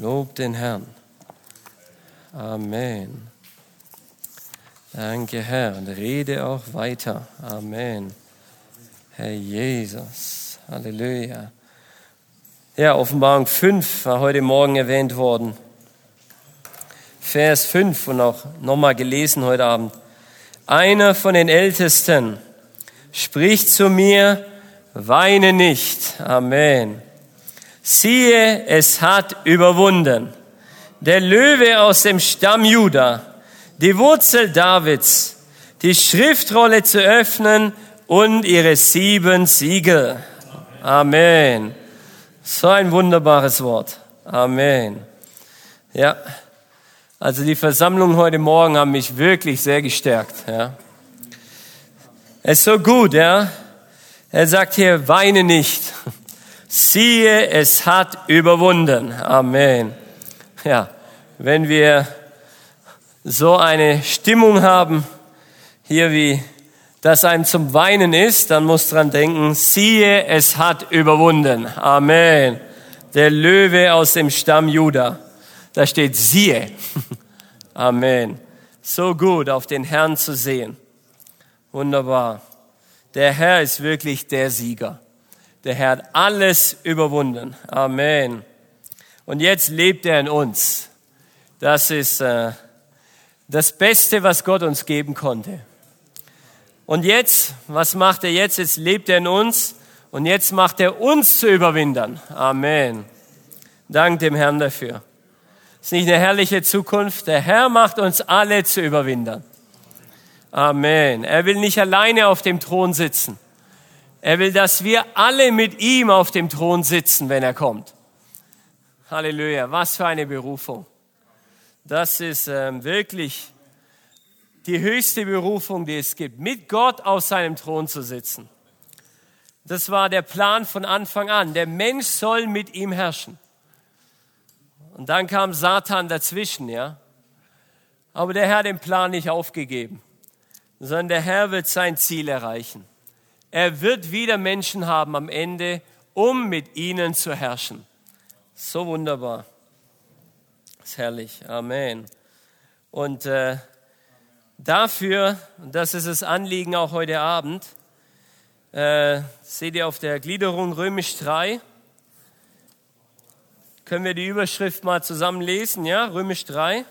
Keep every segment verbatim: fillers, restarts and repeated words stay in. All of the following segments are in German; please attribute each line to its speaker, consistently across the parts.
Speaker 1: Lob den Herrn. Amen. Danke, Herr. Und rede auch weiter. Amen. Herr Jesus. Halleluja. Ja, Offenbarung fünf war heute Morgen erwähnt worden. Vers fünf und auch nochmal gelesen heute Abend. Einer von den Ältesten spricht zu mir, weine nicht. Amen. Siehe, es hat überwunden. Der Löwe aus dem Stamm Juda, die Wurzel Davids, die Schriftrolle zu öffnen und ihre sieben Siegel. Amen. So ein wunderbares Wort. Amen. Ja, also die Versammlung heute Morgen haben mich wirklich sehr gestärkt. Ja, es ist so gut, ja. Er sagt hier, weine nicht. Siehe, es hat überwunden. Amen. Ja, wenn wir so eine Stimmung haben, hier wie das einem zum Weinen ist, dann muss dran denken, siehe, es hat überwunden. Amen. Der Löwe aus dem Stamm Juda. Da steht siehe. Amen. So gut, auf den Herrn zu sehen. Wunderbar. Der Herr ist wirklich der Sieger. Der Herr hat alles überwunden. Amen. Und jetzt lebt er in uns. Das ist äh, das Beste, was Gott uns geben konnte. Und jetzt, was macht er jetzt? Jetzt lebt er in uns und jetzt macht er uns zu Überwindern. Amen. Dank dem Herrn dafür. Ist nicht eine herrliche Zukunft? Der Herr macht uns alle zu Überwindern. Amen. Er will nicht alleine auf dem Thron sitzen. Er will, dass wir alle mit ihm auf dem Thron sitzen, wenn er kommt. Halleluja. Was für eine Berufung. Das ist ähm, wirklich die höchste Berufung, die es gibt, mit Gott auf seinem Thron zu sitzen. Das war der Plan von Anfang an. Der Mensch soll mit ihm herrschen. Und dann kam Satan dazwischen, ja. Aber der Herr hat den Plan nicht aufgegeben, sondern der Herr wird sein Ziel erreichen. Er wird wieder Menschen haben am Ende, um mit ihnen zu herrschen. So wunderbar. Das ist herrlich. Amen. Und äh, dafür, und das ist das Anliegen auch heute Abend, äh, seht ihr auf der Gliederung Römisch drei, können wir die Überschrift mal zusammen lesen, ja? Römisch drei.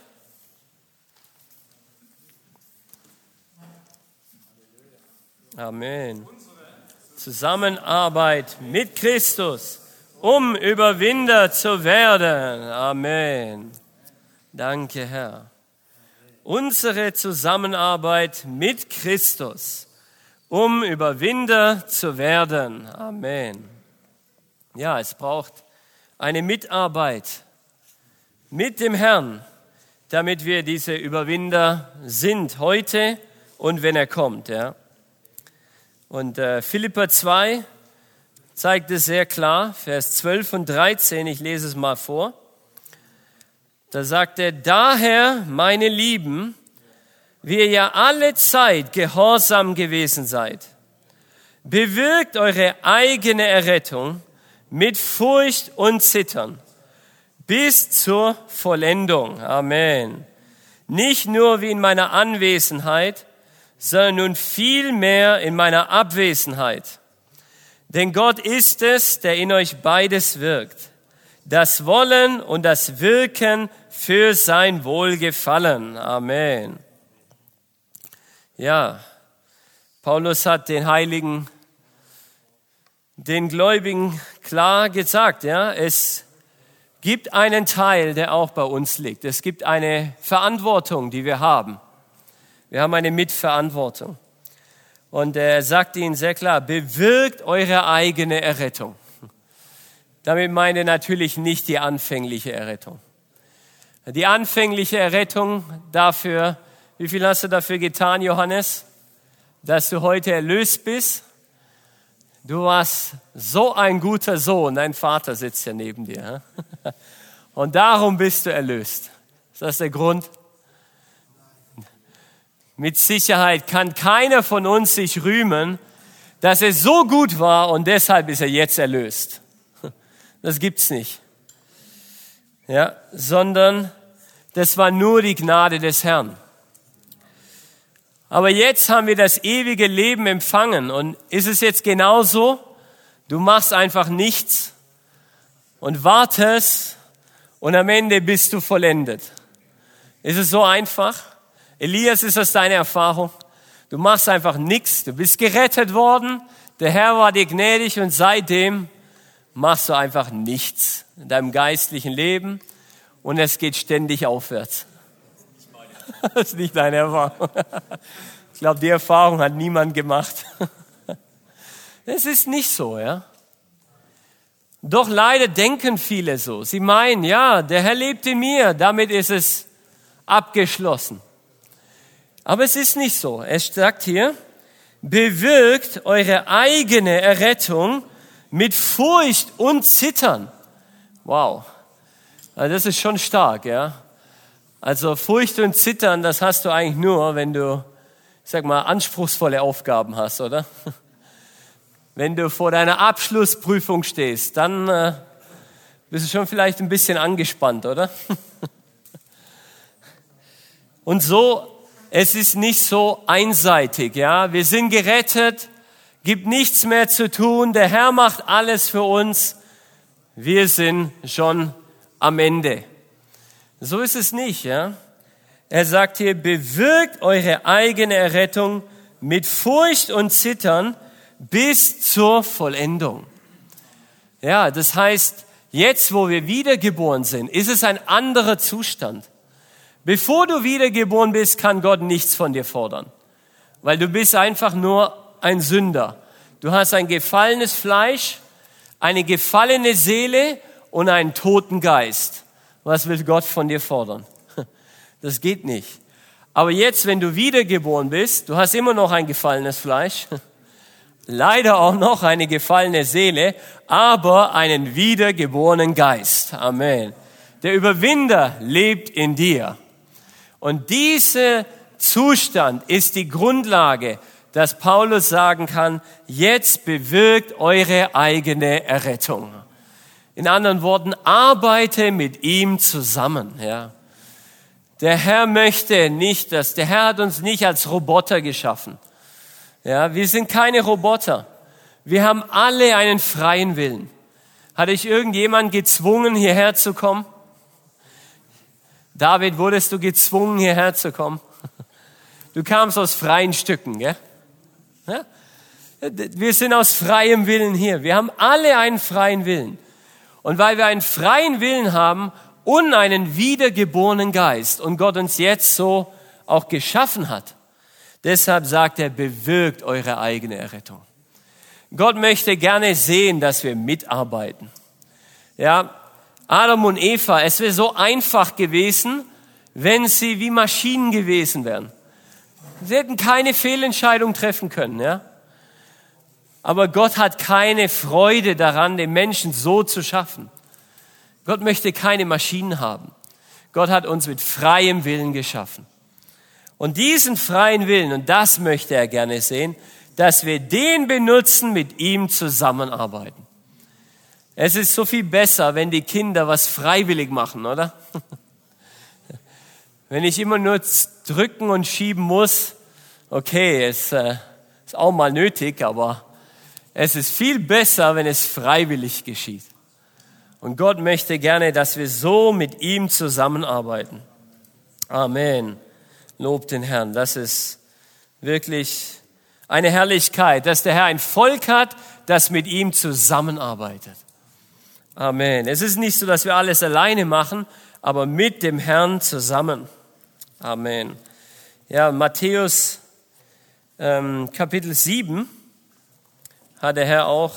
Speaker 1: Amen. Zusammenarbeit mit Christus, um Überwinder zu werden. Amen. Danke, Herr. Unsere Zusammenarbeit mit Christus, um Überwinder zu werden. Amen. Ja, es braucht eine Mitarbeit mit dem Herrn, damit wir diese Überwinder sind heute und wenn er kommt. Ja. Und äh, Philipper zwei zeigt es sehr klar, Vers zwölf und dreizehn, ich lese es mal vor. Da sagt er, daher, meine Lieben, wie ihr ja alle Zeit gehorsam gewesen seid, bewirkt eure eigene Errettung mit Furcht und Zittern bis zur Vollendung. Amen. Nicht nur wie in meiner Anwesenheit, sondern nun viel mehr in meiner Abwesenheit. Denn Gott ist es, der in euch beides wirkt. Das Wollen und das Wirken für sein Wohlgefallen. Amen. Ja, Paulus hat den Heiligen, den Gläubigen klar gesagt, ja, es gibt einen Teil, der auch bei uns liegt. Es gibt eine Verantwortung, die wir haben. Wir haben eine Mitverantwortung. Und er sagt ihnen sehr klar, bewirkt eure eigene Errettung. Damit meint er natürlich nicht die anfängliche Errettung. Die anfängliche Errettung dafür, wie viel hast du dafür getan, Johannes? Dass du heute erlöst bist? Du warst so ein guter Sohn, dein Vater sitzt ja neben dir. Und darum bist du erlöst. Ist das der Grund? Mit Sicherheit kann keiner von uns sich rühmen, dass er so gut war und deshalb ist er jetzt erlöst. Das gibt's nicht. ja, sondern das war nur die Gnade des Herrn. Aber jetzt haben wir das ewige Leben empfangen und ist es jetzt genauso? Du machst einfach nichts und wartest und am Ende bist du vollendet. Ist es so einfach? Elias, ist das deine Erfahrung? Du machst einfach nichts, du bist gerettet worden, der Herr war dir gnädig und seitdem machst du einfach nichts in deinem geistlichen Leben und es geht ständig aufwärts. Das ist nicht deine Erfahrung. Ich glaube, die Erfahrung hat niemand gemacht. Es ist nicht so, ja. Doch leider denken viele so. Sie meinen, ja, der Herr lebt in mir, damit ist es abgeschlossen. Aber es ist nicht so. Es sagt hier, bewirkt eure eigene Errettung mit Furcht und Zittern. Wow. Also das ist schon stark, ja. Also Furcht und Zittern, das hast du eigentlich nur, wenn du, ich sag mal, anspruchsvolle Aufgaben hast, oder? Wenn du vor deiner Abschlussprüfung stehst, dann äh, bist du schon vielleicht ein bisschen angespannt, oder? Und so, es ist nicht so einseitig, ja. Wir sind gerettet, gibt nichts mehr zu tun, der Herr macht alles für uns. Wir sind schon am Ende. So ist es nicht, ja. Er sagt hier, bewirkt eure eigene Errettung mit Furcht und Zittern bis zur Vollendung. Ja, das heißt, jetzt, wo wir wiedergeboren sind, ist es ein anderer Zustand. Bevor du wiedergeboren bist, kann Gott nichts von dir fordern, weil du bist einfach nur ein Sünder. Du hast ein gefallenes Fleisch, eine gefallene Seele und einen toten Geist. Was will Gott von dir fordern? Das geht nicht. Aber jetzt, wenn du wiedergeboren bist, du hast immer noch ein gefallenes Fleisch, leider auch noch eine gefallene Seele, aber einen wiedergeborenen Geist. Amen. Der Überwinder lebt in dir. Und dieser Zustand ist die Grundlage, dass Paulus sagen kann, jetzt bewirkt eure eigene Errettung. In anderen Worten, arbeite mit ihm zusammen, ja. Der Herr möchte nicht, dass, der Herr hat uns nicht als Roboter geschaffen. Ja, wir sind keine Roboter. Wir haben alle einen freien Willen. Hat dich irgendjemand gezwungen, hierher zu kommen? David, wurdest du gezwungen, hierher zu kommen? Du kamst aus freien Stücken, gell? Ja? Wir sind aus freiem Willen hier. Wir haben alle einen freien Willen. Und weil wir einen freien Willen haben und einen wiedergeborenen Geist und Gott uns jetzt so auch geschaffen hat, deshalb sagt er, bewirkt eure eigene Errettung. Gott möchte gerne sehen, dass wir mitarbeiten. Ja, Adam und Eva, es wäre so einfach gewesen, wenn sie wie Maschinen gewesen wären. Sie hätten keine Fehlentscheidung treffen können, ja. Aber Gott hat keine Freude daran, den Menschen so zu schaffen. Gott möchte keine Maschinen haben. Gott hat uns mit freiem Willen geschaffen. Und diesen freien Willen, und das möchte er gerne sehen, dass wir den benutzen, mit ihm zusammenarbeiten. Es ist so viel besser, wenn die Kinder was freiwillig machen, oder? Wenn ich immer nur drücken und schieben muss, okay, es äh, ist auch mal nötig, aber es ist viel besser, wenn es freiwillig geschieht. Und Gott möchte gerne, dass wir so mit ihm zusammenarbeiten. Amen. Lobt den Herrn. Das ist wirklich eine Herrlichkeit, dass der Herr ein Volk hat, das mit ihm zusammenarbeitet. Amen. Es ist nicht so, dass wir alles alleine machen, aber mit dem Herrn zusammen. Amen. Ja, Matthäus ähm, Kapitel sieben hat der Herr auch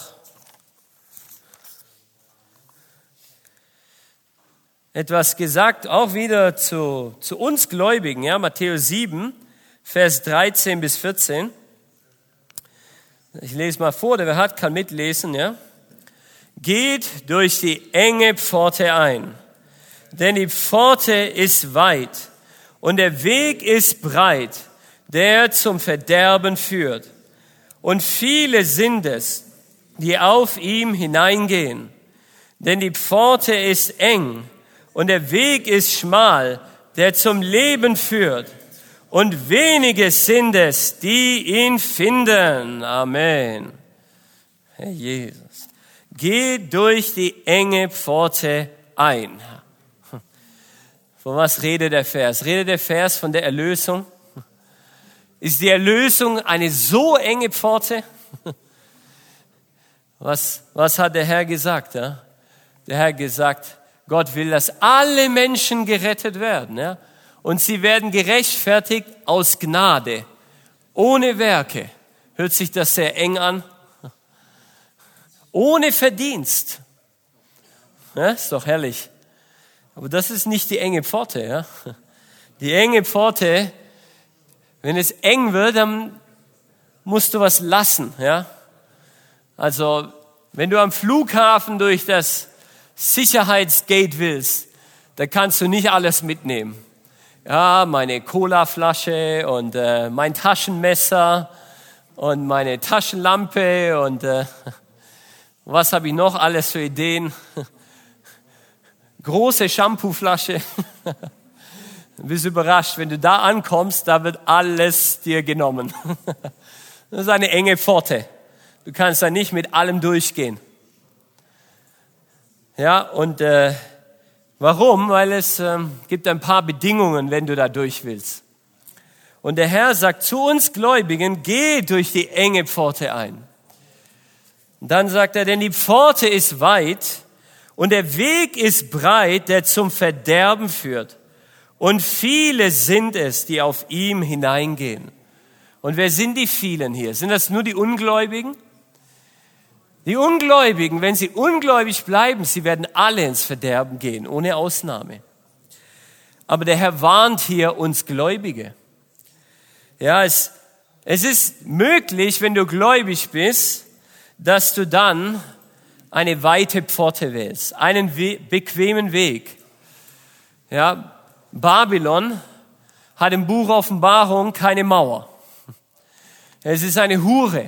Speaker 1: etwas gesagt, auch wieder zu, zu uns Gläubigen. Ja, Matthäus sieben, Vers dreizehn bis vierzehn. Ich lese mal vor, der wer hat, kann mitlesen. Ja. Geht durch die enge Pforte ein, denn die Pforte ist weit und der Weg ist breit, der zum Verderben führt. Und viele sind es, die auf ihm hineingehen. Denn die Pforte ist eng und der Weg ist schmal, der zum Leben führt. Und wenige sind es, die ihn finden. Amen. Herr Jesus, geh durch die enge Pforte ein. Von was redet der Vers? Redet der Vers von der Erlösung? Ist die Erlösung eine so enge Pforte? Was, was hat der Herr gesagt? Ja? Der Herr hat gesagt, Gott will, dass alle Menschen gerettet werden. Ja? Und sie werden gerechtfertigt aus Gnade, ohne Werke. Hört sich das sehr eng an? Ohne Verdienst. Ja, ist doch herrlich. Aber das ist nicht die enge Pforte. Ja? Die enge Pforte, wenn es eng wird, dann musst du was lassen. Ja? Also, wenn du am Flughafen durch das Sicherheitsgate willst, da kannst du nicht alles mitnehmen. Ja, meine Colaflasche und äh, mein Taschenmesser und meine Taschenlampe und äh, was habe ich noch alles für Ideen? Große Shampooflasche. Du bist überrascht, wenn du da ankommst, da wird alles dir genommen. Das ist eine enge Pforte. Du kannst da nicht mit allem durchgehen. Ja, und äh, warum? Weil es ähm, gibt ein paar Bedingungen, wenn du da durch willst. Und der Herr sagt zu uns Gläubigen, geh durch die enge Pforte ein. Und dann sagt er, denn die Pforte ist weit und der Weg ist breit, der zum Verderben führt. Und viele sind es, die auf ihm hineingehen. Und wer sind die vielen hier? Sind das nur die Ungläubigen? Die Ungläubigen, wenn sie ungläubig bleiben, sie werden alle ins Verderben gehen, ohne Ausnahme. Aber der Herr warnt hier uns Gläubige. Ja, es, es ist möglich, wenn du gläubig bist, dass du dann eine weite Pforte wählst, einen we- bequemen Weg. Ja, Babylon hat im Buch Offenbarung keine Mauer. Es ist eine Hure.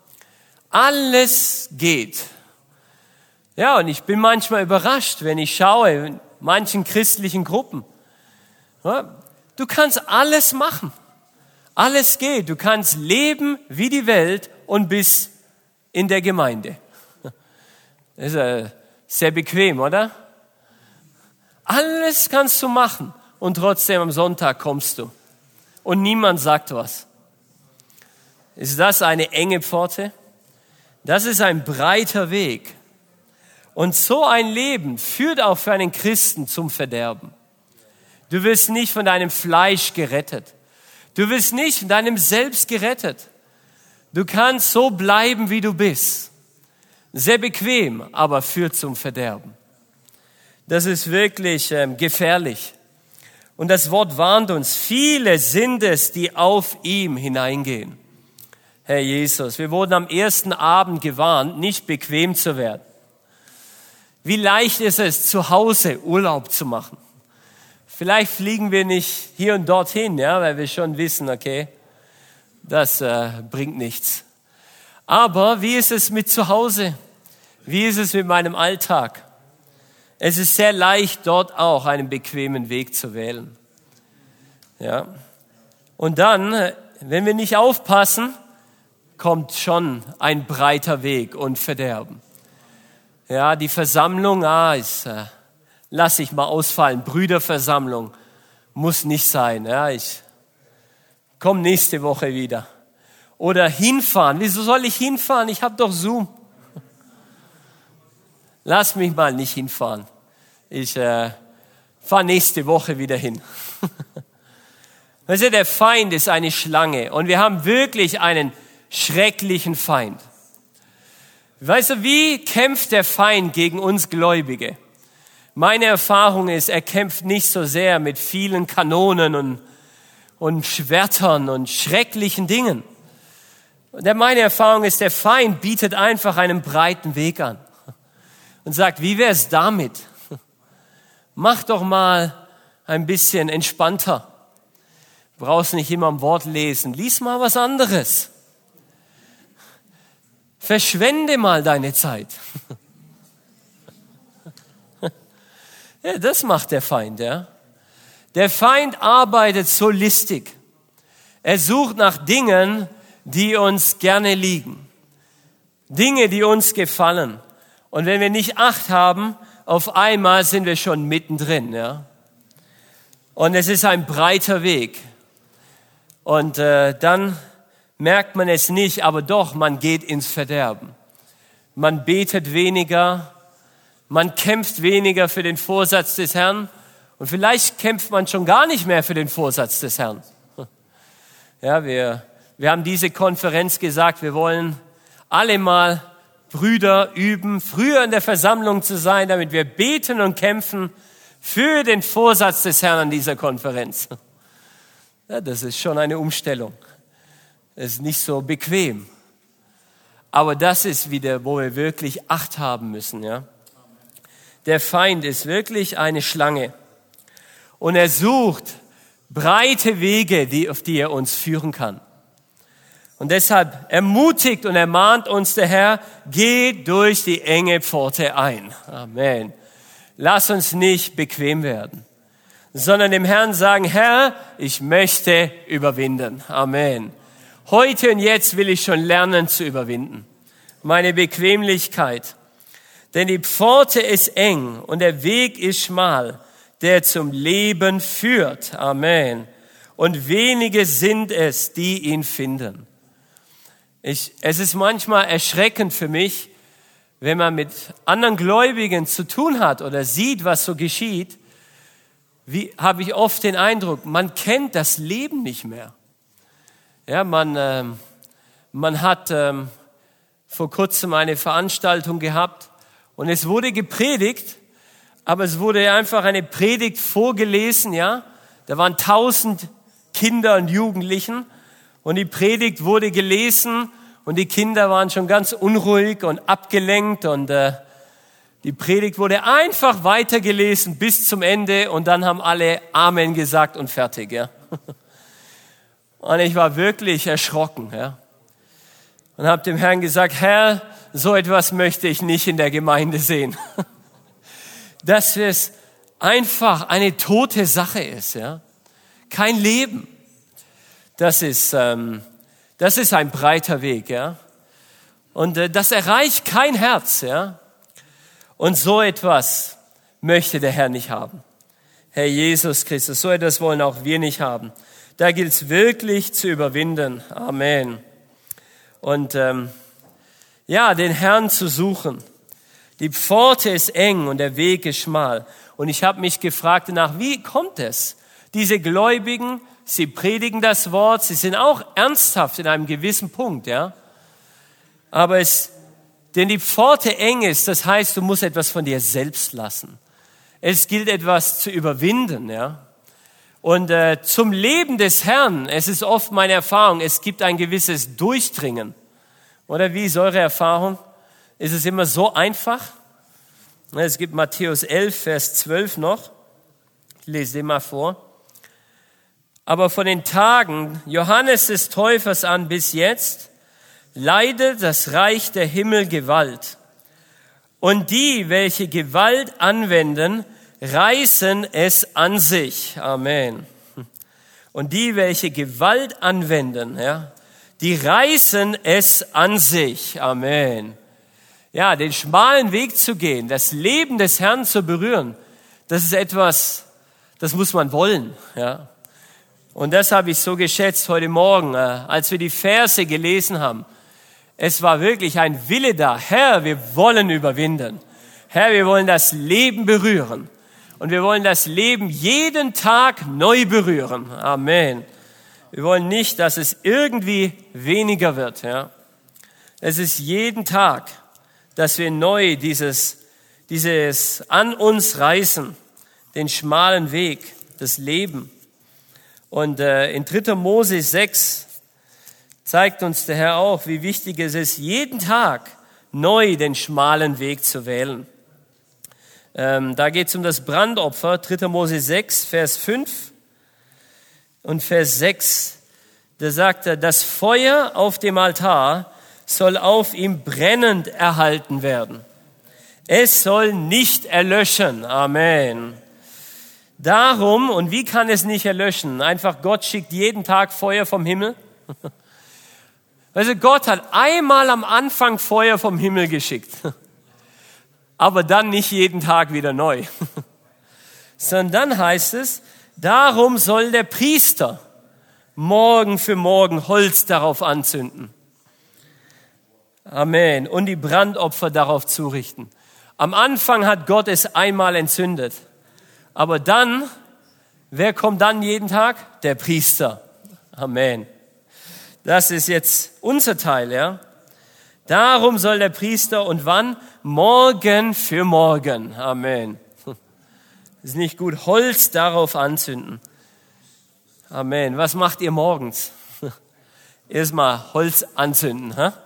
Speaker 1: Alles geht. Ja, und ich bin manchmal überrascht, wenn ich schaue in manchen christlichen Gruppen. Ja, du kannst alles machen. Alles geht. Du kannst leben wie die Welt und bist in der Gemeinde. Das ist äh, sehr bequem, oder? Alles kannst du machen und trotzdem am Sonntag kommst du. Und niemand sagt was. Ist das eine enge Pforte? Das ist ein breiter Weg. Und so ein Leben führt auch für einen Christen zum Verderben. Du wirst nicht von deinem Fleisch gerettet. Du wirst nicht von deinem Selbst gerettet. Du kannst so bleiben, wie du bist. Sehr bequem, aber führt zum Verderben. Das ist wirklich ähm, gefährlich. Und das Wort warnt uns. Viele sind es, die auf ihm hineingehen. Herr Jesus, wir wurden am ersten Abend gewarnt, nicht bequem zu werden. Wie leicht ist es, zu Hause Urlaub zu machen? Vielleicht fliegen wir nicht hier und dorthin, ja, weil wir schon wissen, okay, das äh, bringt nichts. Aber wie ist es mit zu Hause? Wie ist es mit meinem Alltag? Es ist sehr leicht, dort auch einen bequemen Weg zu wählen. Ja. Und dann, wenn wir nicht aufpassen, kommt schon ein breiter Weg und Verderben. Ja, die Versammlung, ah, ist, äh, lass ich mal ausfallen. Brüderversammlung muss nicht sein. Ja, ich komme nächste Woche wieder. Oder hinfahren. Wieso soll ich hinfahren? Ich habe doch Zoom. Lass mich mal nicht hinfahren. Ich äh, fahre nächste Woche wieder hin. Weißt du, der Feind ist eine Schlange und wir haben wirklich einen schrecklichen Feind. Weißt du, wie kämpft der Feind gegen uns Gläubige? Meine Erfahrung ist, er kämpft nicht so sehr mit vielen Kanonen und, und Schwertern und schrecklichen Dingen. Und meine Erfahrung ist, der Feind bietet einfach einen breiten Weg an und sagt, wie wär's damit? Mach doch mal ein bisschen entspannter. Du brauchst nicht immer am Wort lesen. Lies mal was anderes. Verschwende mal deine Zeit. Ja, das macht der Feind, ja. Der Feind arbeitet so listig. Er sucht nach Dingen, die uns gerne liegen. Dinge, die uns gefallen. Und wenn wir nicht Acht haben, auf einmal sind wir schon mittendrin, ja. Und es ist ein breiter Weg. Und äh, dann merkt man es nicht, aber doch, man geht ins Verderben. Man betet weniger, man kämpft weniger für den Vorsatz des Herrn und vielleicht kämpft man schon gar nicht mehr für den Vorsatz des Herrn. Ja, wir, wir haben diese Konferenz gesagt, wir wollen alle mal Brüder üben, früher in der Versammlung zu sein, damit wir beten und kämpfen für den Vorsatz des Herrn an dieser Konferenz. Ja, das ist schon eine Umstellung. Das ist nicht so bequem. Aber das ist wieder, wo wir wirklich Acht haben müssen, ja. Der Feind ist wirklich eine Schlange. Und er sucht breite Wege, die, auf die er uns führen kann. Und deshalb ermutigt und ermahnt uns der Herr, geht durch die enge Pforte ein. Amen. Lass uns nicht bequem werden, sondern dem Herrn sagen, Herr, ich möchte überwinden. Amen. Heute und jetzt will ich schon lernen zu überwinden. Meine Bequemlichkeit. Denn die Pforte ist eng und der Weg ist schmal, der zum Leben führt. Amen. Und wenige sind es, die ihn finden. Ich, es ist manchmal erschreckend für mich, wenn man mit anderen Gläubigen zu tun hat oder sieht, was so geschieht, wie habe ich oft den Eindruck, man kennt das Leben nicht mehr. Ja, man, ähm, man hat ähm, vor kurzem eine Veranstaltung gehabt und es wurde gepredigt, aber es wurde einfach eine Predigt vorgelesen, ja. Da waren tausend Kinder und Jugendlichen und die Predigt wurde gelesen und die Kinder waren schon ganz unruhig und abgelenkt und äh, die Predigt wurde einfach weitergelesen bis zum Ende und dann haben alle Amen gesagt und fertig, ja. Und ich war wirklich erschrocken, ja. Und habe dem Herrn gesagt, Herr, so etwas möchte ich nicht in der Gemeinde sehen. Dass es einfach eine tote Sache ist, ja. Kein Leben. Das ist, ähm, das ist ein breiter Weg, ja. Und äh, das erreicht kein Herz, ja. Und so etwas möchte der Herr nicht haben. Herr Jesus Christus, so etwas wollen auch wir nicht haben. Da gilt es wirklich zu überwinden. Amen. Und ähm, ja, den Herrn zu suchen. Die Pforte ist eng und der Weg ist schmal. Und ich habe mich gefragt danach, wie kommt es? Diese Gläubigen, sie predigen das Wort, sie sind auch ernsthaft in einem gewissen Punkt, ja. Aber es, denn die Pforte eng ist, das heißt, du musst etwas von dir selbst lassen. Es gilt etwas zu überwinden, ja. Und äh, zum Leben des Herrn, es ist oft meine Erfahrung, es gibt ein gewisses Durchdringen. Oder wie ist eure Erfahrung? Ist es immer so einfach? Es gibt Matthäus elf, Vers zwölf noch. Ich lese den mal vor. Aber von den Tagen Johannes des Täufers an bis jetzt leidet das Reich der Himmel Gewalt. Und die, welche Gewalt anwenden, reißen es an sich. Amen. Und die, welche Gewalt anwenden, ja, die reißen es an sich. Amen. Ja, den schmalen Weg zu gehen, das Leben des Herrn zu berühren, das ist etwas, das muss man wollen, ja. Und das habe ich so geschätzt heute Morgen, als wir die Verse gelesen haben. Es war wirklich ein Wille da. Herr, wir wollen überwinden. Herr, wir wollen das Leben berühren. Und wir wollen das Leben jeden Tag neu berühren. Amen. Wir wollen nicht, dass es irgendwie weniger wird, ja. Es ist jeden Tag, dass wir neu dieses, dieses an uns reißen, den schmalen Weg, das Leben. Und äh, in dritter Mose sechs zeigt uns der Herr auch, wie wichtig es ist, jeden Tag neu den schmalen Weg zu wählen. Ähm, da geht es um das Brandopfer, dritter Mose sechs, Vers fünf und Vers sechs. Da sagt er, das Feuer auf dem Altar soll auf ihm brennend erhalten werden. Es soll nicht erlöschen. Amen. Darum, und wie kann es nicht erlöschen? Einfach Gott schickt jeden Tag Feuer vom Himmel. Also Gott hat einmal am Anfang Feuer vom Himmel geschickt. Aber dann nicht jeden Tag wieder neu. Sondern dann heißt es, darum soll der Priester Morgen für Morgen Holz darauf anzünden. Amen. Und die Brandopfer darauf zurichten. Am Anfang hat Gott es einmal entzündet. Aber dann, wer kommt dann jeden Tag? Der Priester. Amen. Das ist jetzt unser Teil, ja. Darum soll der Priester und wann? Morgen für morgen. Amen. Ist nicht gut, Holz darauf anzünden. Amen. Was macht ihr morgens? Erstmal Holz anzünden. Ha?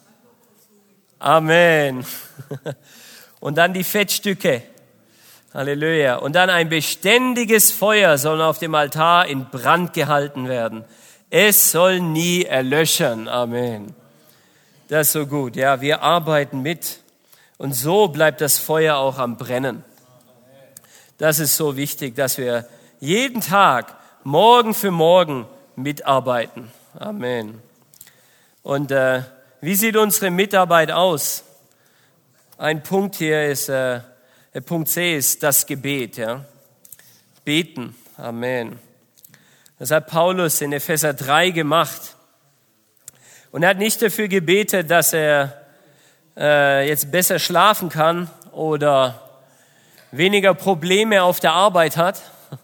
Speaker 1: Amen. Und dann die Fettstücke. Halleluja. Und dann ein beständiges Feuer soll auf dem Altar in Brand gehalten werden. Es soll nie erlöschen. Amen. Das ist so gut. Ja, wir arbeiten mit. Und so bleibt das Feuer auch am Brennen. Das ist so wichtig, dass wir jeden Tag, Morgen für Morgen mitarbeiten. Amen. Und äh, wie sieht unsere Mitarbeit aus? Ein Punkt hier ist, äh, der Punkt C ist das Gebet. Ja? Beten. Amen. Das hat Paulus in Epheser drei gemacht. Und er hat nicht dafür gebetet, dass er äh, jetzt besser schlafen kann oder weniger Probleme auf der Arbeit hat.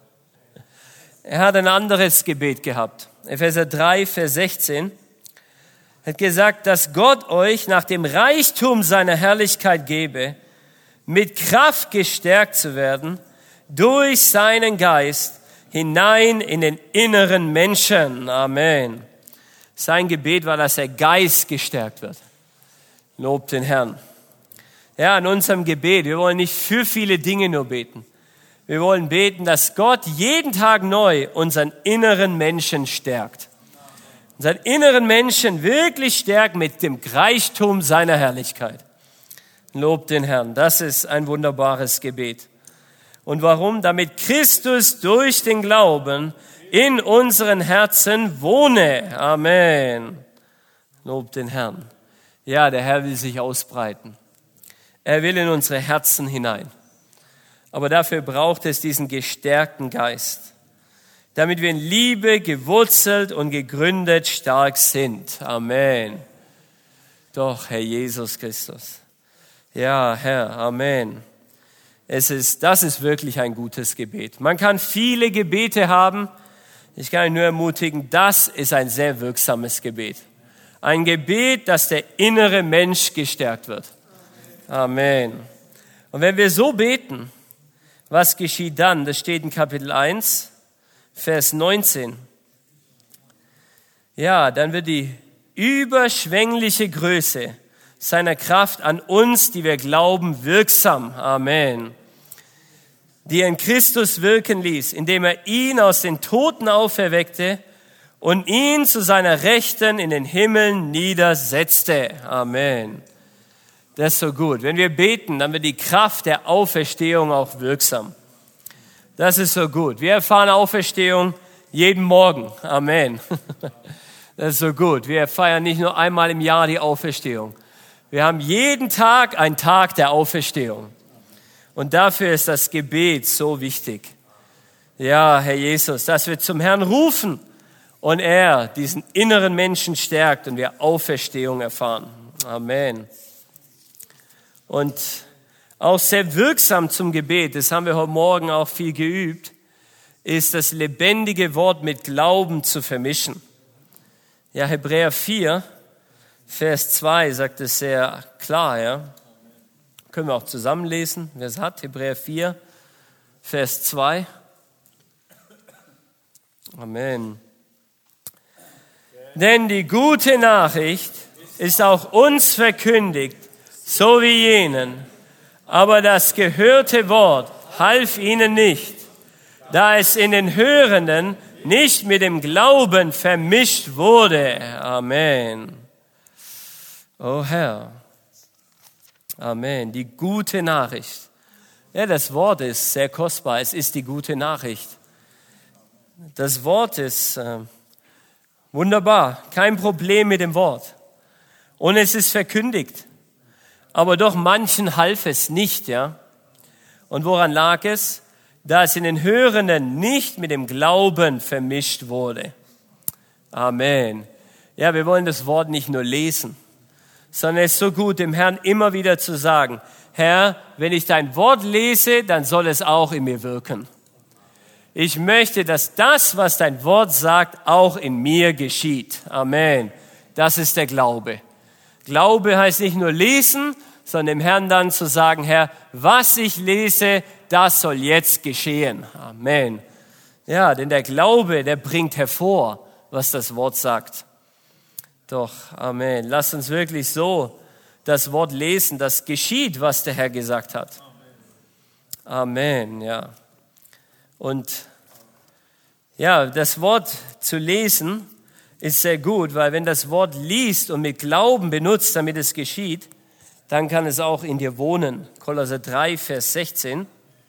Speaker 1: Er hat ein anderes Gebet gehabt. Epheser drei, Vers sechzehn. Er hat gesagt, dass Gott euch nach dem Reichtum seiner Herrlichkeit gebe, mit Kraft gestärkt zu werden, durch seinen Geist hinein in den inneren Menschen. Amen. Sein Gebet war, dass der Geist gestärkt wird. Lobt den Herrn. Ja, in unserem Gebet, wir wollen nicht für viele Dinge nur beten. Wir wollen beten, dass Gott jeden Tag neu unseren inneren Menschen stärkt. Unseren inneren Menschen wirklich stärkt mit dem Reichtum seiner Herrlichkeit. Lobt den Herrn. Das ist ein wunderbares Gebet. Und warum? Damit Christus durch den Glauben in unseren Herzen wohne. Amen. Lobt den Herrn. Ja, der Herr will sich ausbreiten. Er will in unsere Herzen hinein. Aber dafür braucht es diesen gestärkten Geist, damit wir in Liebe gewurzelt und gegründet stark sind. Amen. Doch, Herr Jesus Christus. Ja, Herr, Amen. Es ist, das ist wirklich ein gutes Gebet. Man kann viele Gebete haben. Ich kann euch nur ermutigen, das ist ein sehr wirksames Gebet. Ein Gebet, dass der innere Mensch gestärkt wird. Amen. Und wenn wir so beten, was geschieht dann? Das steht in Kapitel eins, Vers neunzehn. Ja, dann wird die überschwängliche Größe seiner Kraft an uns, die wir glauben, wirksam. Amen. Die er in Christus wirken ließ, indem er ihn aus den Toten auferweckte und ihn zu seiner Rechten in den Himmeln niedersetzte. Amen. Das ist so gut. Wenn wir beten, dann wird die Kraft der Auferstehung auch wirksam. Das ist so gut. Wir erfahren Auferstehung jeden Morgen. Amen. Das ist so gut. Wir feiern nicht nur einmal im Jahr die Auferstehung. Wir haben jeden Tag einen Tag der Auferstehung. Und dafür ist das Gebet so wichtig. Ja, Herr Jesus, dass wir zum Herrn rufen und er diesen inneren Menschen stärkt und wir Auferstehung erfahren. Amen. Und auch sehr wirksam zum Gebet, das haben wir heute Morgen auch viel geübt, ist das lebendige Wort mit Glauben zu vermischen. Ja, Hebräer vier, Vers zwei sagt es sehr klar, ja. Können wir auch zusammenlesen, wer es hat. Hebräer vier, Vers zwei. Amen. Denn die gute Nachricht ist auch uns verkündigt, so wie jenen. Aber das gehörte Wort half ihnen nicht, da es in den Hörenden nicht mit dem Glauben vermischt wurde. Amen. O Herr. Amen. Die gute Nachricht. Ja, das Wort ist sehr kostbar. Es ist die gute Nachricht. Das Wort ist äh, wunderbar. Kein Problem mit dem Wort. Und es ist verkündigt. Aber doch manchen half es nicht, ja. Und woran lag es? Da es in den Hörenden nicht mit dem Glauben vermischt wurde. Amen. Ja, wir wollen das Wort nicht nur lesen, sondern es ist so gut, dem Herrn immer wieder zu sagen, Herr, wenn ich dein Wort lese, dann soll es auch in mir wirken. Ich möchte, dass das, was dein Wort sagt, auch in mir geschieht. Amen. Das ist der Glaube. Glaube heißt nicht nur lesen, sondern dem Herrn dann zu sagen, Herr, was ich lese, das soll jetzt geschehen. Amen. Ja, denn der Glaube, der bringt hervor, was das Wort sagt. Doch, Amen. Lasst uns wirklich so das Wort lesen, das geschieht, was der Herr gesagt hat. Amen, ja. Und ja, das Wort zu lesen ist sehr gut, weil wenn das Wort liest und mit Glauben benutzt, damit es geschieht, dann kann es auch in dir wohnen. Kolosser drei, Vers sechzehn.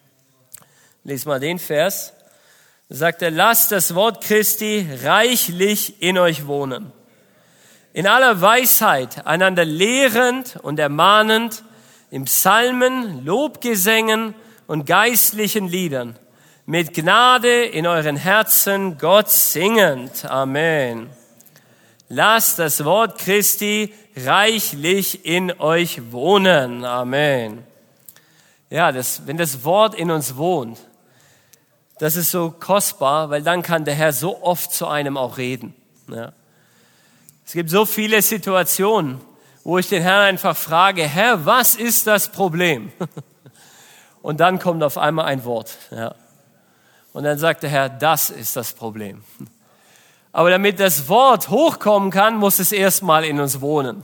Speaker 1: Lies mal den Vers. Da sagt er, lasst das Wort Christi reichlich in euch wohnen. In aller Weisheit einander lehrend und ermahnend, in Psalmen, Lobgesängen und geistlichen Liedern, mit Gnade in euren Herzen Gott singend. Amen. Lasst das Wort Christi reichlich in euch wohnen. Amen. Ja, das, wenn das Wort in uns wohnt, das ist so kostbar, weil dann kann der Herr so oft zu einem auch reden. Ja. Es gibt so viele Situationen, wo ich den Herrn einfach frage, Herr, was ist das Problem? Und dann kommt auf einmal ein Wort. Ja. Und dann sagt der Herr, das ist das Problem. Aber damit das Wort hochkommen kann, muss es erstmal in uns wohnen.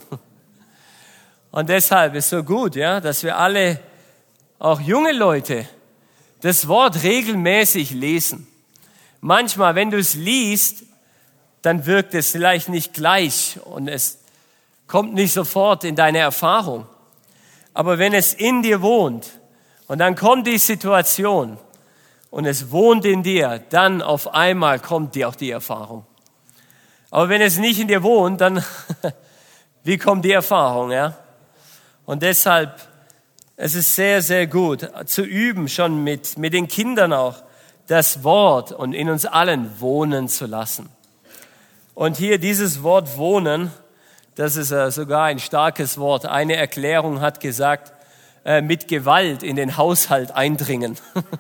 Speaker 1: Und deshalb ist so gut, ja, dass wir alle, auch junge Leute, das Wort regelmäßig lesen. Manchmal, wenn du es liest, dann wirkt es vielleicht nicht gleich und es kommt nicht sofort in deine Erfahrung. Aber wenn es in dir wohnt und dann kommt die Situation und es wohnt in dir, dann auf einmal kommt dir auch die Erfahrung. Aber wenn es nicht in dir wohnt, dann wie kommt die Erfahrung, ja? Und deshalb, es ist sehr, sehr gut zu üben, schon mit, mit den Kindern auch, das Wort und in uns allen wohnen zu lassen. Und hier dieses Wort wohnen, das ist äh, sogar ein starkes Wort. Eine Erklärung hat gesagt, äh, mit Gewalt in den Haushalt eindringen.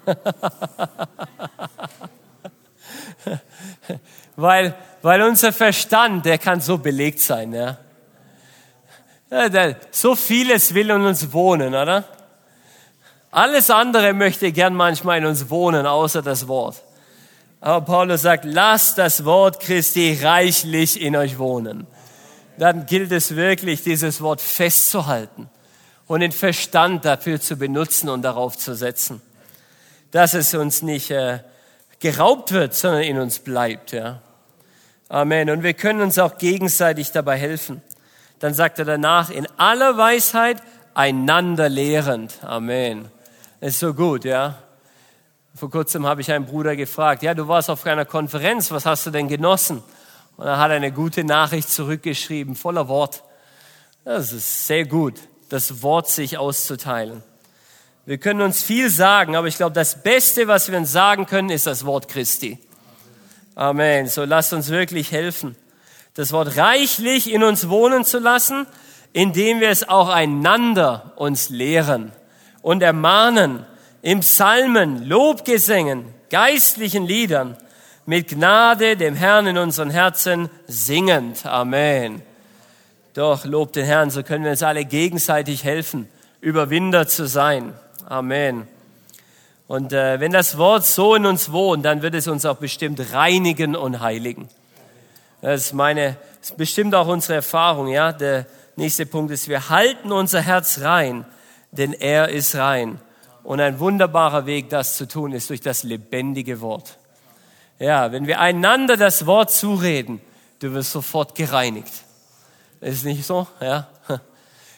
Speaker 1: weil, weil unser Verstand, der kann so belegt sein. Ja? Ja, der, so vieles will in uns wohnen, oder? Alles andere möchte gern manchmal in uns wohnen, außer das Wort. Aber Paulus sagt, lasst das Wort Christi reichlich in euch wohnen. Dann gilt es wirklich, dieses Wort festzuhalten und den Verstand dafür zu benutzen und darauf zu setzen. Dass es uns nicht äh, geraubt wird, sondern in uns bleibt. Ja. Amen. Und wir können uns auch gegenseitig dabei helfen. Dann sagt er danach, in aller Weisheit einander lehrend. Amen. Das ist so gut, ja. Vor kurzem habe ich einen Bruder gefragt, ja, du warst auf einer Konferenz, was hast du denn genossen? Und er hat eine gute Nachricht zurückgeschrieben, voller Wort. Das ist sehr gut, das Wort sich auszuteilen. Wir können uns viel sagen, aber ich glaube, das Beste, was wir uns sagen können, ist das Wort Christi. Amen. So lasst uns wirklich helfen, das Wort reichlich in uns wohnen zu lassen, indem wir es auch einander uns lehren und ermahnen, in Psalmen, Lobgesängen, geistlichen Liedern, mit Gnade dem Herrn in unseren Herzen singend. Amen. Doch, lobt den Herrn, so können wir uns alle gegenseitig helfen, Überwinder zu sein. Amen. Und äh, wenn das Wort so in uns wohnt, dann wird es uns auch bestimmt reinigen und heiligen. Das ist meine, das ist bestimmt auch unsere Erfahrung, ja. Der nächste Punkt ist, wir halten unser Herz rein, denn er ist rein. Und ein wunderbarer Weg, das zu tun, ist durch das lebendige Wort. Ja, wenn wir einander das Wort zureden, du wirst sofort gereinigt. Ist nicht so? Ja.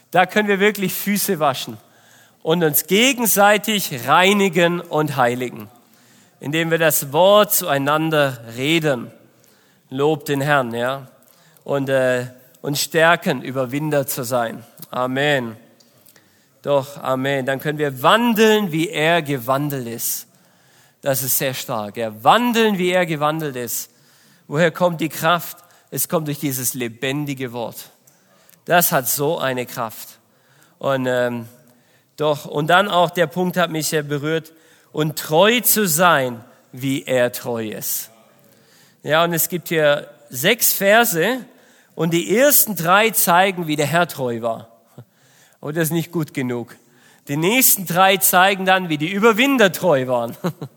Speaker 1: Da können wir wirklich Füße waschen und uns gegenseitig reinigen und heiligen, indem wir das Wort zueinander reden. Lob den Herrn, ja, und äh, uns stärken, Überwinder zu sein. Amen. Doch, Amen. Dann können wir wandeln, wie er gewandelt ist. Das ist sehr stark. Ja. Wandeln, wie er gewandelt ist. Woher kommt die Kraft? Es kommt durch dieses lebendige Wort. Das hat so eine Kraft. Und ähm, doch, und dann auch der Punkt hat mich sehr berührt. Und treu zu sein, wie er treu ist. Ja, und es gibt hier sechs Verse und die ersten drei zeigen, wie der Herr treu war. Aber das ist nicht gut genug. Die nächsten drei zeigen dann, wie die Überwinder treu waren.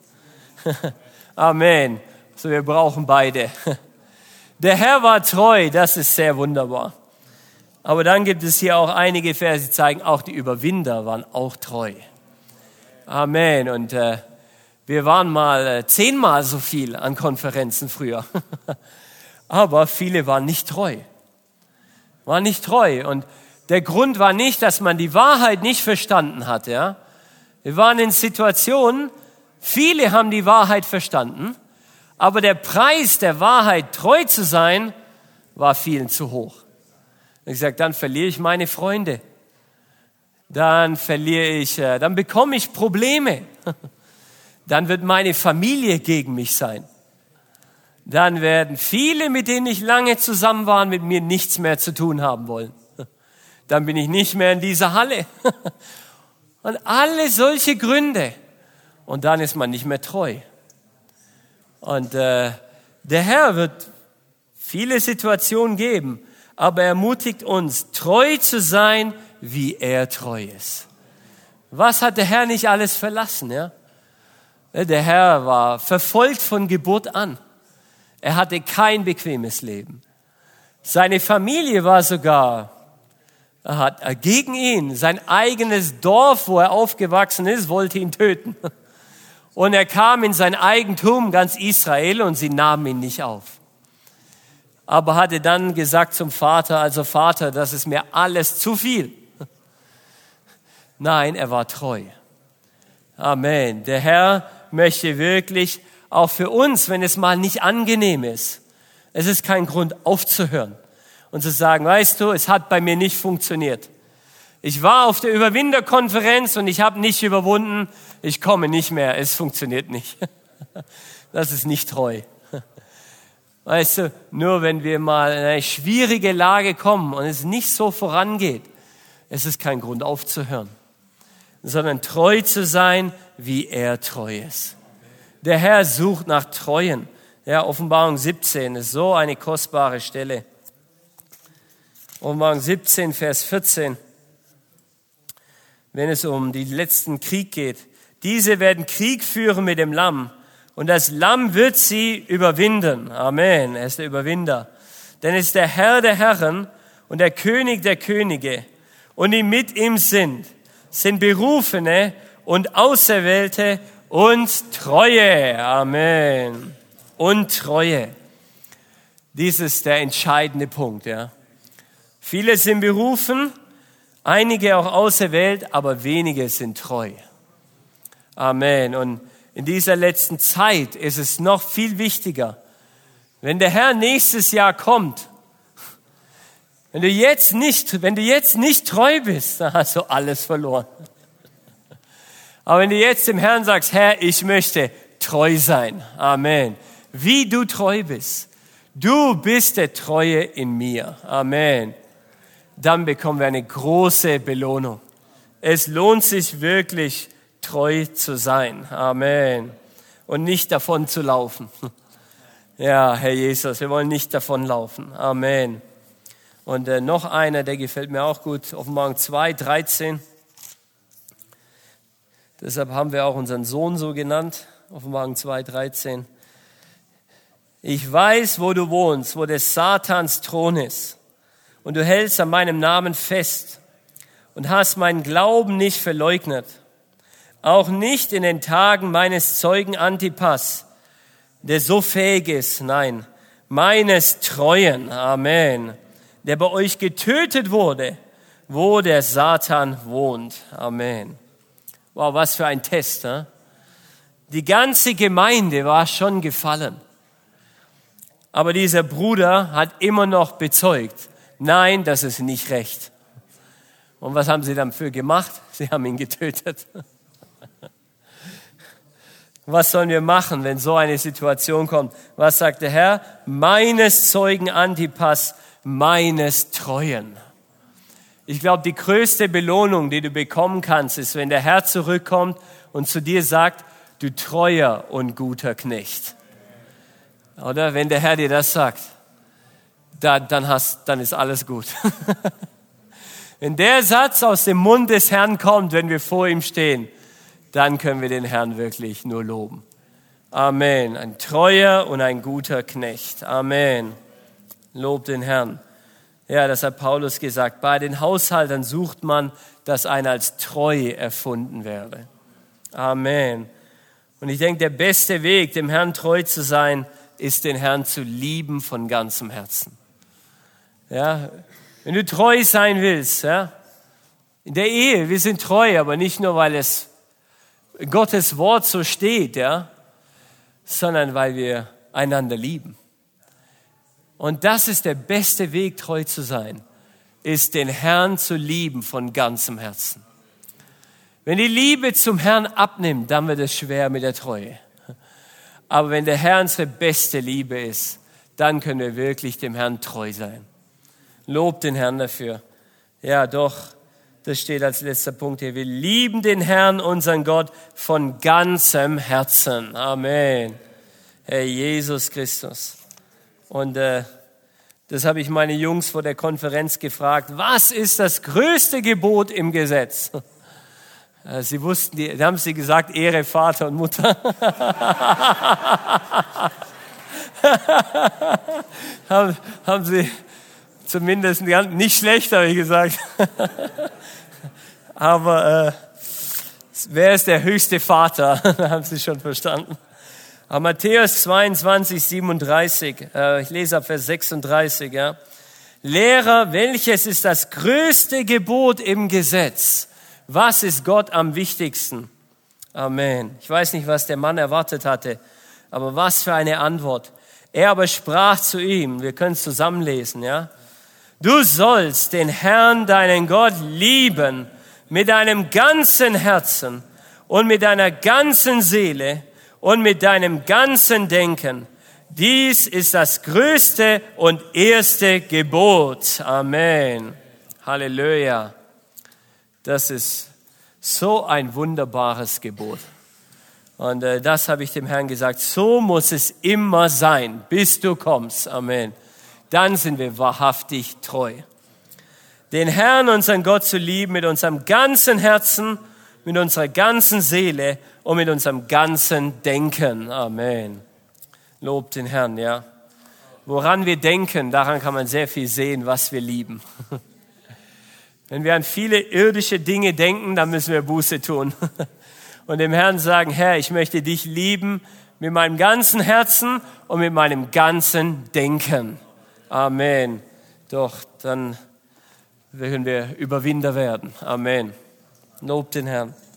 Speaker 1: Amen. So, wir brauchen beide. Der Herr war treu, das ist sehr wunderbar. Aber dann gibt es hier auch einige Verse, die zeigen, auch die Überwinder waren auch treu. Amen. Und äh, wir waren mal äh, zehnmal so viel an Konferenzen früher. Aber viele waren nicht treu. Waren nicht treu. Und der Grund war nicht, dass man die Wahrheit nicht verstanden hat. Ja? Wir waren in Situationen, viele haben die Wahrheit verstanden, aber der Preis der Wahrheit, treu zu sein, war vielen zu hoch. Und ich sage, dann verliere ich meine Freunde. Dann verliere ich, äh, dann bekomme ich Probleme. Dann wird meine Familie gegen mich sein. Dann werden viele, mit denen ich lange zusammen war, mit mir nichts mehr zu tun haben wollen. Dann bin ich nicht mehr in dieser Halle. Und alle solche Gründe. Und dann ist man nicht mehr treu. Und äh, der Herr wird viele Situationen geben, aber er ermutigt uns, treu zu sein, wie er treu ist. Was hat der Herr nicht alles verlassen, ja? Der Herr war verfolgt von Geburt an. Er hatte kein bequemes Leben. Seine Familie war sogar er hat gegen ihn. Sein eigenes Dorf, wo er aufgewachsen ist, wollte ihn töten. Und er kam in sein Eigentum, ganz Israel, und sie nahmen ihn nicht auf. Aber hatte dann gesagt zum Vater, also Vater, das ist mir alles zu viel. Nein, er war treu. Amen. Der Herr möchte wirklich auch für uns, wenn es mal nicht angenehm ist, es ist kein Grund aufzuhören und zu sagen, weißt du, es hat bei mir nicht funktioniert. Ich war auf der Überwinterkonferenz und ich habe nicht überwunden, ich komme nicht mehr, es funktioniert nicht. Das ist nicht treu. Weißt du, nur wenn wir mal in eine schwierige Lage kommen und es nicht so vorangeht, es ist kein Grund aufzuhören, sondern treu zu sein, wie er treu ist. Der Herr sucht nach Treuen. Ja, Offenbarung siebzehn ist so eine kostbare Stelle. Offenbarung siebzehn, Vers vierzehn. Wenn es um den letzten Krieg geht. Diese werden Krieg führen mit dem Lamm. Und das Lamm wird sie überwinden. Amen. Er ist der Überwinder. Denn es ist der Herr der Herren und der König der Könige. Und die mit ihm sind, sind Berufene und Auserwählte und Treue. Amen. Und Treue. Dies ist der entscheidende Punkt, ja. Viele sind berufen, einige auch auserwählt, aber wenige sind treu. Amen. Und in dieser letzten Zeit ist es noch viel wichtiger, wenn der Herr nächstes Jahr kommt, wenn du jetzt nicht, wenn du jetzt nicht treu bist, dann hast du alles verloren. Aber wenn du jetzt dem Herrn sagst, Herr, ich möchte treu sein. Amen. Wie du treu bist. Du bist der Treue in mir. Amen. Dann bekommen wir eine große Belohnung. Es lohnt sich wirklich, treu zu sein. Amen. Und nicht davon zu laufen. Ja, Herr Jesus, wir wollen nicht davon laufen. Amen. Und äh, noch einer, der gefällt mir auch gut. Offenbarung zwei, dreizehn. Deshalb haben wir auch unseren Sohn so genannt. Offenbarung zwei, dreizehn. Ich weiß, wo du wohnst, wo des Satans Thron ist. Und du hältst an meinem Namen fest und hast meinen Glauben nicht verleugnet. Auch nicht in den Tagen meines Zeugen Antipas, der so fähig ist, nein, meines Treuen, Amen, der bei euch getötet wurde, wo der Satan wohnt. Amen. Wow, was für ein Test. Ne? Die ganze Gemeinde war schon gefallen. Aber dieser Bruder hat immer noch bezeugt, nein, das ist nicht recht. Und was haben sie dann für gemacht? Sie haben ihn getötet. Was sollen wir machen, wenn so eine Situation kommt? Was sagt der Herr? Meines Zeugen Antipas, meines Treuen. Ich glaube, die größte Belohnung, die du bekommen kannst, ist, wenn der Herr zurückkommt und zu dir sagt, du treuer und guter Knecht. Oder wenn der Herr dir das sagt, dann, dann, hast, dann ist alles gut. Wenn der Satz aus dem Mund des Herrn kommt, wenn wir vor ihm stehen, dann können wir den Herrn wirklich nur loben. Amen. Ein treuer und ein guter Knecht. Amen. Lob den Herrn. Ja, das hat Paulus gesagt. Bei den Haushaltern sucht man, dass einer als treu erfunden werde. Amen. Und ich denke, der beste Weg, dem Herrn treu zu sein, ist, den Herrn zu lieben von ganzem Herzen. Ja, wenn du treu sein willst, ja, in der Ehe, wir sind treu, aber nicht nur, weil es Gottes Wort so steht, ja, sondern weil wir einander lieben. Und das ist der beste Weg, treu zu sein, ist, den Herrn zu lieben von ganzem Herzen. Wenn die Liebe zum Herrn abnimmt, dann wird es schwer mit der Treue. Aber wenn der Herr unsere beste Liebe ist, dann können wir wirklich dem Herrn treu sein. Lob den Herrn dafür. Ja, doch, das steht als letzter Punkt hier. Wir lieben den Herrn, unseren Gott, von ganzem Herzen. Amen. Herr Jesus Christus. Und äh, das habe ich meine Jungs vor der Konferenz gefragt. Was ist das größte Gebot im Gesetz? Sie wussten, die, da haben sie gesagt, Ehre Vater und Mutter. haben, haben sie zumindest nicht schlecht, habe ich gesagt. Aber äh, wer ist der höchste Vater? Haben sie schon verstanden. Aber Matthäus zweiundzwanzig, siebenunddreißig, äh, ich lese ab Vers sechsunddreißig. Ja. Lehrer, welches ist das größte Gebot im Gesetz? Was ist Gott am wichtigsten? Amen. Ich weiß nicht, was der Mann erwartet hatte, aber was für eine Antwort. Er aber sprach zu ihm, wir können es zusammenlesen, ja. Du sollst den Herrn, deinen Gott, lieben mit deinem ganzen Herzen und mit deiner ganzen Seele und mit deinem ganzen Denken. Dies ist das größte und erste Gebot. Amen. Halleluja. Das ist so ein wunderbares Gebot. Und äh, das habe ich dem Herrn gesagt. So muss es immer sein, bis du kommst. Amen. Dann sind wir wahrhaftig treu. Den Herrn, unseren Gott, zu lieben mit unserem ganzen Herzen, mit unserer ganzen Seele und mit unserem ganzen Denken. Amen. Lobt den Herrn, ja. Woran wir denken, daran kann man sehr viel sehen, was wir lieben. Wenn wir an viele irdische Dinge denken, dann müssen wir Buße tun. Und dem Herrn sagen, Herr, ich möchte dich lieben mit meinem ganzen Herzen und mit meinem ganzen Denken. Amen. Doch, dann werden wir Überwinder werden. Amen. Lob den Herrn.